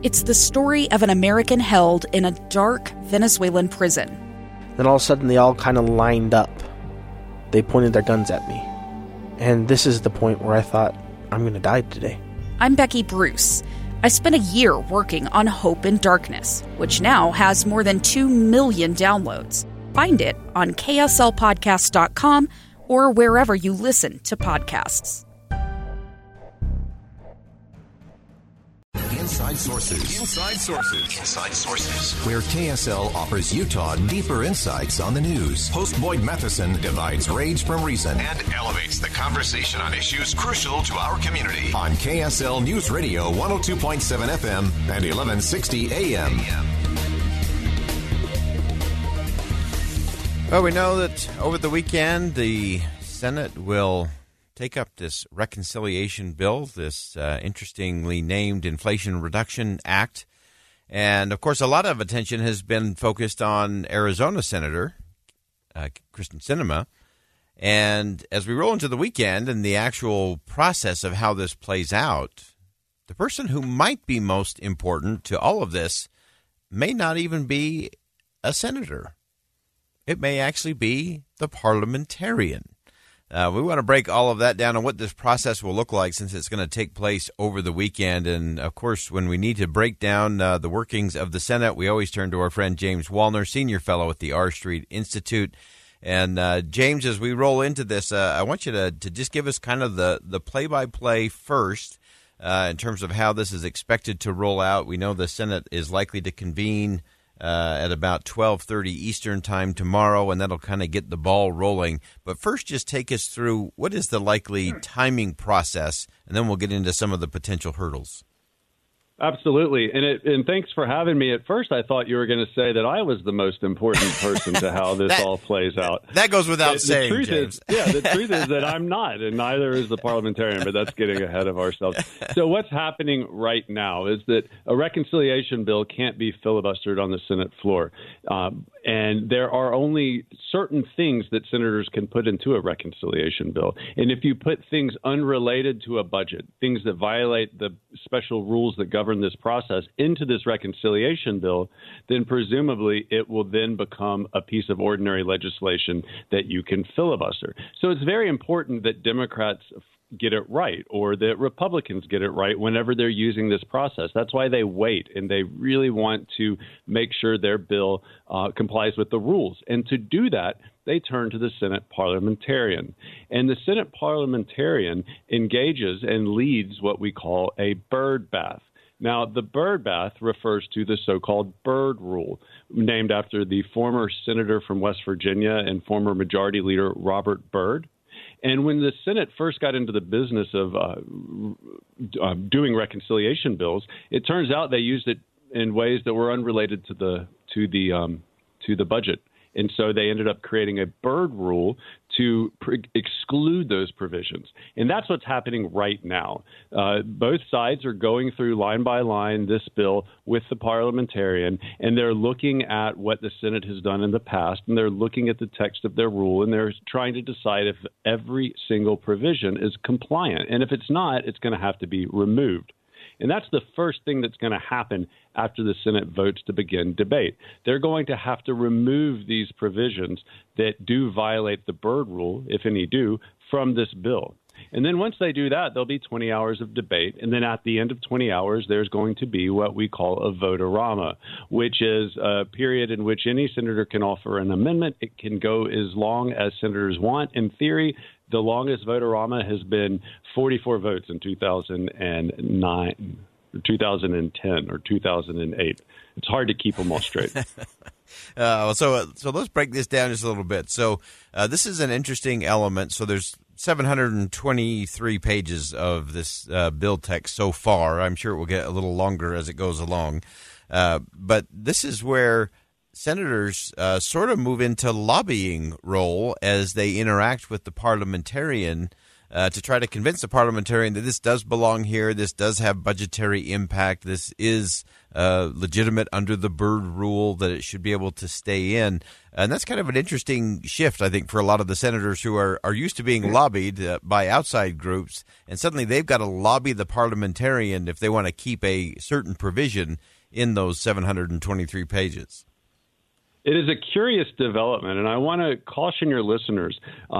It's the story of an American held in a dark Venezuelan prison. Then all of a sudden they all kind of lined up. They pointed their guns at me. And this is the point where I thought, I'm going to die today. I'm Becky Bruce. I spent a year working on Hope in Darkness, which now has more than 2 million downloads. Find it on kslpodcast.com or wherever you listen to podcasts. Inside Sources. Inside Sources. Inside Sources. Where KSL offers Utah deeper insights on the news. Host Boyd Matheson divides rage from reason and elevates the conversation on issues crucial to our community. On KSL News Radio 102.7 FM and 1160 AM. Well, we know that over the weekend, the Senate will take up this reconciliation bill, this interestingly named Inflation Reduction Act. And, of course, a lot of attention has been focused on Arizona Senator Kyrsten Sinema. And as we roll into the weekend and the actual process of how this plays out, the person who might be most important to all of this may not even be a senator. It may actually be the parliamentarian. We want to break all of that down and what this process will look like since it's going to take place over the weekend. And, of course, when we need to break down the workings of the Senate, we always turn to our friend James Wallner, Senior Fellow at the R Street Institute. And, James, as we roll into this, I want you to just give us kind of the play-by-play first in terms of how this is expected to roll out. We know the Senate is likely to convene at about 12:30 Eastern time tomorrow, and that'll kind of get the ball rolling. But first, just take us through what is the likely timing process, and then we'll get into some of the potential hurdles. Absolutely. And thanks for having me. At first, I thought you were going to say that I was the most important person to how this all plays out. That goes without saying, the truth James. The truth is that I'm not, and neither is the parliamentarian, but that's getting ahead of ourselves. So what's happening right now is that a reconciliation bill can't be filibustered on the Senate floor. And there are only certain things that senators can put into a reconciliation bill. And if you put things unrelated to a budget, things that violate the special rules that govern this process into this reconciliation bill, then presumably it will then become a piece of ordinary legislation that you can filibuster. So it's very important that Democrats get it right, or that Republicans get it right whenever they're using this process. That's why they wait, and they really want to make sure their bill complies with the rules. And to do that, they turn to the Senate parliamentarian. And the Senate parliamentarian engages and leads what we call a bird bath. Now, the bird bath refers to the so-called Byrd Rule, named after the former senator from West Virginia and former Majority Leader Robert Byrd. And when the Senate first got into the business of doing reconciliation bills, it turns out they used it in ways that were unrelated to the budget. And so they ended up creating a Byrd Rule to exclude those provisions. And that's what's happening right now. Both sides are going through line by line this bill with the parliamentarian, and they're looking at what the Senate has done in the past, and they're looking at the text of their rule, and they're trying to decide if every single provision is compliant. And if it's not, it's going to have to be removed. And that's the first thing that's going to happen after the Senate votes to begin debate. They're going to have to remove these provisions that do violate the Byrd Rule, if any do, from this bill. And then once they do that, there'll be 20 hours of debate. And then at the end of 20 hours, there's going to be what we call a vote-a-rama, which is a period in which any senator can offer an amendment. It can go as long as senators want. In theory, the longest vote-a-rama has been 44 votes in 2009, or 2010, or 2008. It's hard to keep them all straight. So let's break this down just a little bit. So this is an interesting element. So there's 723 pages of this bill text so far. I'm sure it will get a little longer as it goes along. But this is where senators sort of move into lobbying role as they interact with the parliamentarian to try to convince the parliamentarian that this does belong here, this does have budgetary impact, this is legitimate under the Byrd rule, that it should be able to stay in. And that's kind of an interesting shift, I think, for a lot of the senators who are used to being lobbied by outside groups, and suddenly they've got to lobby the parliamentarian if they want to keep a certain provision in those 723 pages. It is a curious development, and I want to caution your listeners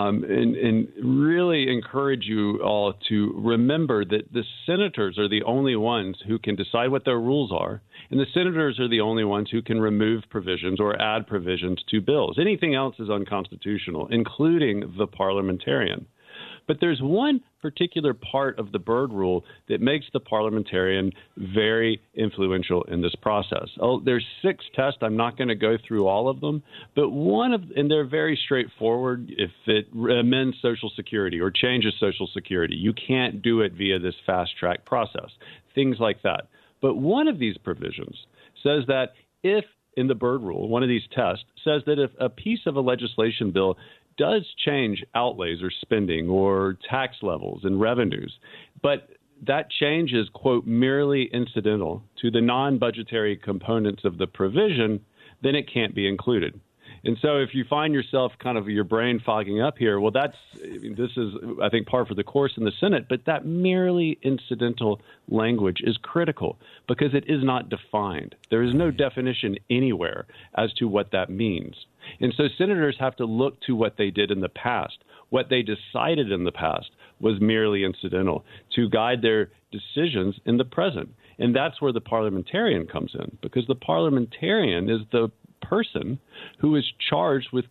and really encourage you all to remember that the senators are the only ones who can decide what their rules are, and the senators are the only ones who can remove provisions or add provisions to bills. Anything else is unconstitutional, including the parliamentarian. But there's one particular part of the Byrd rule that makes the parliamentarian very influential in this process. There's 6 tests. I'm not going to go through all of them, but and they're very straightforward. If it amends Social Security or changes Social Security, you can't do it via this fast-track process, things like that. But one of these provisions says that if, in the Byrd rule, one of these tests says that if a piece of a legislation bill does change outlays or spending or tax levels and revenues, but that change is, quote, merely incidental to the non-budgetary components of the provision, then it can't be included. And so if you find yourself kind of your brain fogging up here, well, this is, I think, par for the course in the Senate, but that merely incidental language is critical because it is not defined. There is no definition anywhere as to what that means. And so senators have to look to what they did in the past. What they decided in the past was merely incidental to guide their decisions in the present. And that's where the parliamentarian comes in, because the parliamentarian is the person who is charged with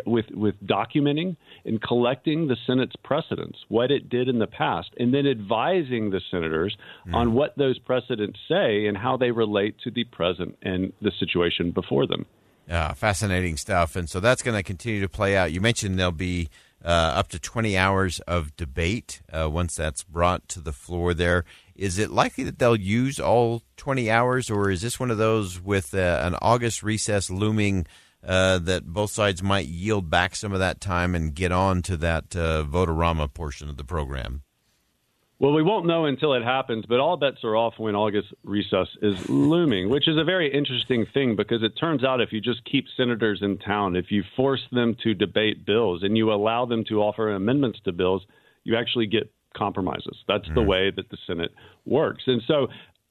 documenting and collecting the Senate's precedents, what it did in the past, and then advising the senators on what those precedents say and how they relate to the present and the situation before them. Fascinating stuff. And so that's going to continue to play out. You mentioned there'll be up to 20 hours of debate once that's brought to the floor there. Is it likely that they'll use all 20 hours, or is this one of those with an August recess looming that both sides might yield back some of that time and get on to that Vote-A-Rama portion of the program? Well, we won't know until it happens, but all bets are off when August recess is looming, which is a very interesting thing because it turns out if you just keep senators in town, if you force them to debate bills and you allow them to offer amendments to bills, you actually get compromises. That's the way that the Senate works. And so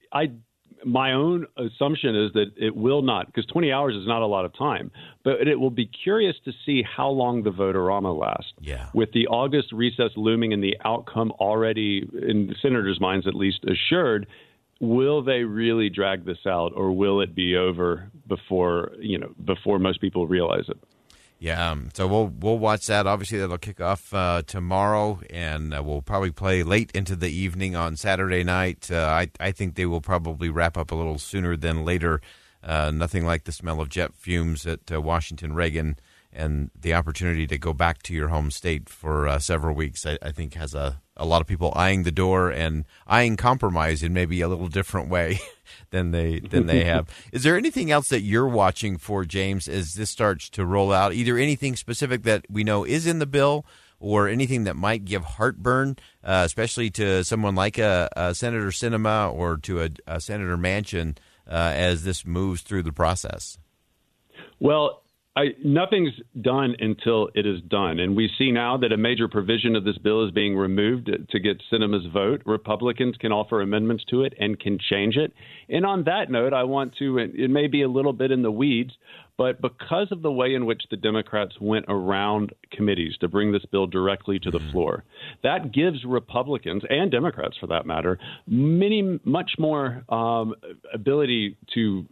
my own assumption is that it will not, because 20 hours is not a lot of time, but it will be curious to see how long the Vote-A-Rama lasts. Yeah. With the August recess looming and the outcome already, in the senators' minds at least, assured, will they really drag this out, or will it be over before most people realize it? Yeah, so we'll watch that. Obviously, that'll kick off tomorrow, and we'll probably play late into the evening on Saturday night. I think they will probably wrap up a little sooner than later. Nothing like the smell of jet fumes at Washington Reagan and the opportunity to go back to your home state for several weeks. I think has a lot of people eyeing the door and eyeing compromise in maybe a little different way than they have. Is there anything else that you're watching for, James, as this starts to roll out? Either anything specific that we know is in the bill, or anything that might give heartburn, especially to someone like a Senator Sinema or to a Senator Manchin as this moves through the process? Well, nothing's done until it is done. And we see now that a major provision of this bill is being removed to get Sinema's vote. Republicans can offer amendments to it and can change it. And on that note, I want to, it may be a little bit in the weeds, but because of the way in which the Democrats went around committees to bring this bill directly to the floor, that gives Republicans and Democrats, for that matter, much more ability to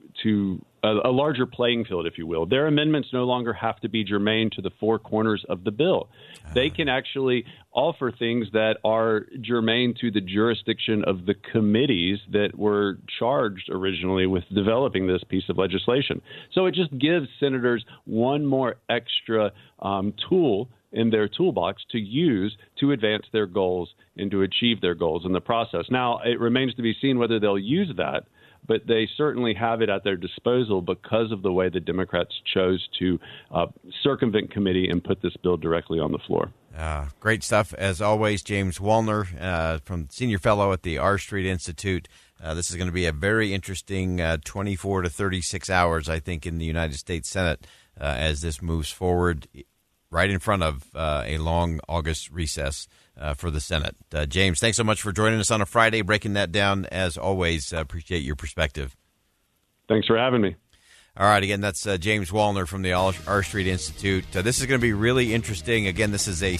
a larger playing field, if you will. Their amendments no longer have to be germane to the four corners of the bill. They can actually offer things that are germane to the jurisdiction of the committees that were charged originally with developing this piece of legislation. So it just gives senators one more extra tool in their toolbox to use to advance their goals and to achieve their goals in the process. Now, it remains to be seen whether they'll use that, but they certainly have it at their disposal because of the way the Democrats chose to circumvent committee and put this bill directly on the floor. Great stuff, as always. James Wallner, from Senior Fellow at the R Street Institute. This is going to be a very interesting 24 to 36 hours, I think, in the United States Senate as this moves forward right in front of a long August recess for the Senate. James, thanks so much for joining us on a Friday, breaking that down. As always, appreciate your perspective. Thanks for having me. All right, again, that's James Wallner from the R Street Institute. This is going to be really interesting. Again, this is a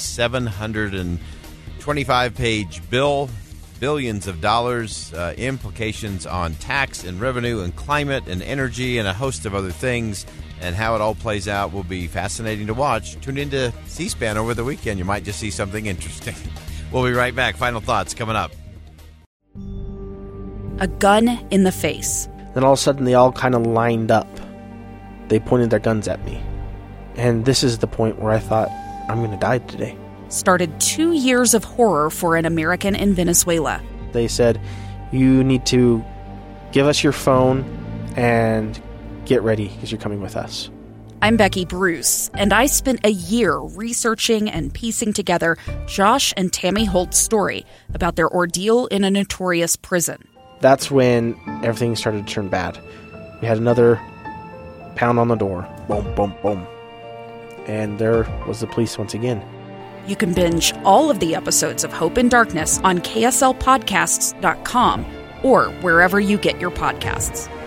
725-page bill, billions of dollars, implications on tax and revenue and climate and energy and a host of other things. And how it all plays out will be fascinating to watch. Tune into C-SPAN over the weekend. You might just see something interesting. We'll be right back. Final thoughts coming up. A gun in the face. Then all of a sudden, they all kind of lined up. They pointed their guns at me. And this is the point where I thought, I'm going to die today. Started 2 years of horror for an American in Venezuela. They said, you need to give us your phone and get ready because you're coming with us. I'm Becky Bruce, and I spent a year researching and piecing together Josh and Tammy Holt's story about their ordeal in a notorious prison. That's when everything started to turn bad. We had another pound on the door. Boom, boom, boom. And there was the police once again. You can binge all of the episodes of Hope in Darkness on KSLPodcasts.com or wherever you get your podcasts.